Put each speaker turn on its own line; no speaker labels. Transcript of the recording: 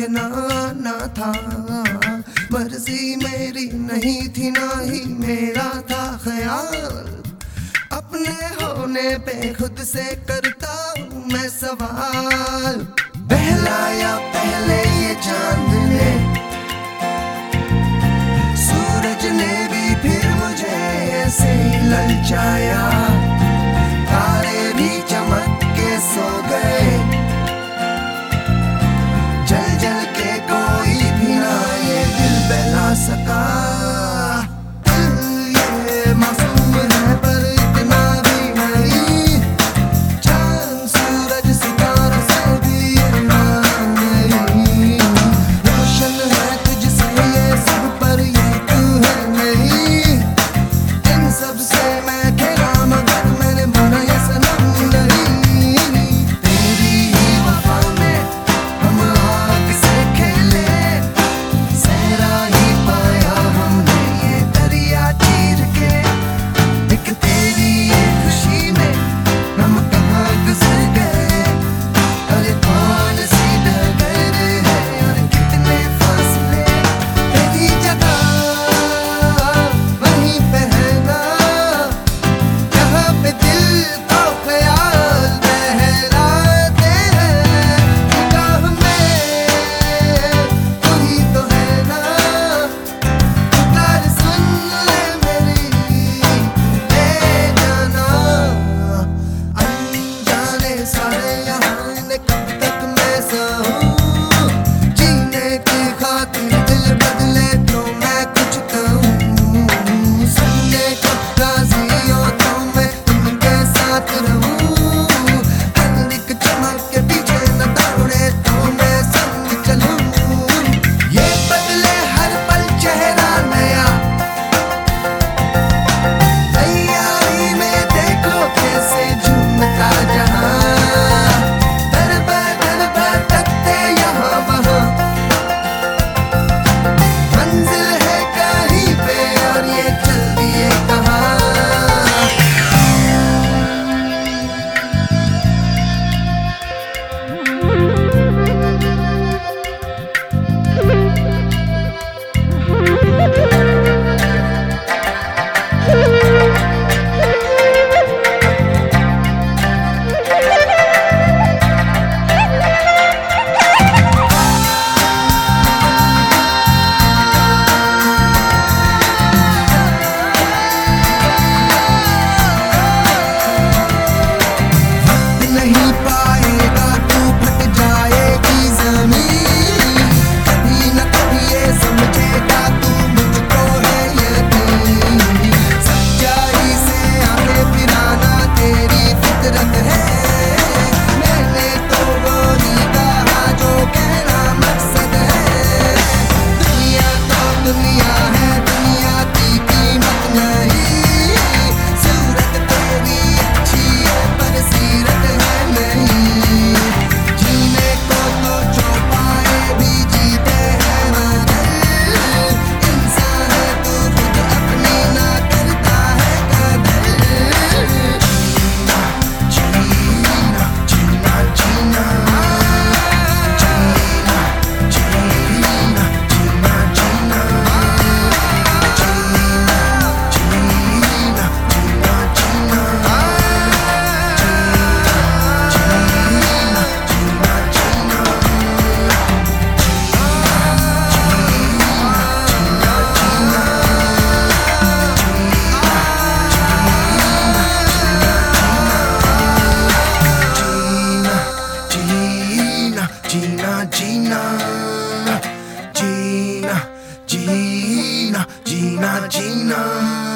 के ना आना था। मर्जी मेरी नहीं थी ना ही मेरा था ख्याल, अपने होने पे खुद से करता हूँ मैं सवाल। बहलाया पहले ये चांद ने, सूरज ने भी फिर मुझे ऐसे ही ललचाया। तारे भी चमक के सो गए, जल जल के कोई भी ना ये दिल बहला सका। ये मासूम है पर इतना भी नहीं, चांद सूरज सितारों से भी ये नहीं। रोशन है तुझसे ये सब पर ये तू है नहीं, इन सब से मैं खेला मगर मैंने माना ये सनम नहीं। तेरी ही वफा में हम आग से खेले, सहरा ही पाया हमने ये दरिया चीर के। एक तेरी ये खुशी में हम कहाँ गुजर गए, अरे कौन सी डगर है और कितने फासले। तेरी जगह वहीं पे है ना, जहाँ पे दिल को ख्याल बहलाते हैं। निगाह में तू ही तो है ना, पुकार सुन ले मेरी ले जाना। अनजाने सारे यहाँ ने कब तक मैं सहूँ, जीने की खातिर दिल बदले तो मैं कुछ कहूँ। सुनने को राजी हो तो मैं उनके साथ रहूँ, हर एक चमक के पीछे न दौड़े तो मैं संग चलूँ। ये बदले हर पल चेहरा नया, तैयारी में देखो कैसे झूमता जहां। दर बदर तकते यहाँ वहाँ, मंजिल है कहीं पे और ये चल दिए कहाँ। नहीं पाएगा तू फट जाएगी ज़मीन, कभी न कभी ये समझेगा तू मुझको है यकीन। सच्चाई से आगे फिराना तेरी फितरत है, मैंने तो वो नहीं कहा जो कहना मकसद है। दुनिया तो दुनिया है, दुनिया की कीमत नहीं, सूरत तेरी अच्छी है पर सीरत है नहीं। जीने को तो जो पाए भी जीते हैं मगर, इंसान है तो खुद अपनी ना करता है कदर। जीना जीना जीना जीना, जीना जीना जीना जीना, जीना जीना जीना जीना। जीना जीना जीना जीना जीना जीना जीना।